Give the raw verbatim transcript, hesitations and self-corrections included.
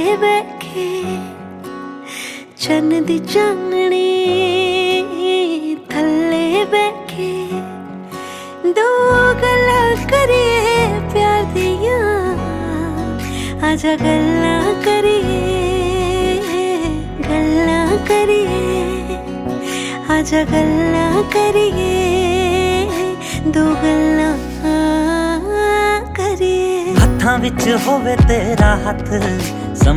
बैठे चन्न दी चाननी थल्ले बैठे दो गल्लां करिए प्यार दियां आजा गल्लां करिए गल्लां करिए आजा गल्लां करिए दो गल्लां करिए। हत्थां विच होवे तेरा हत्थ